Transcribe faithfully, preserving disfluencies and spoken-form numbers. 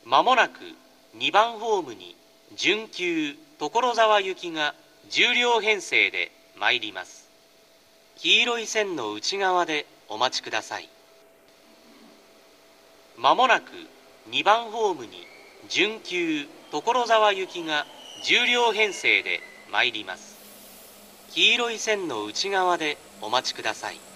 まもなくにばんホームに準急所沢行きがじゅう両編成で参ります。黄色い線の内側でお待ちください。まもなくにばんホームに準急所沢行きがじゅう両編成で参ります。黄色い線の内側でお待ちください。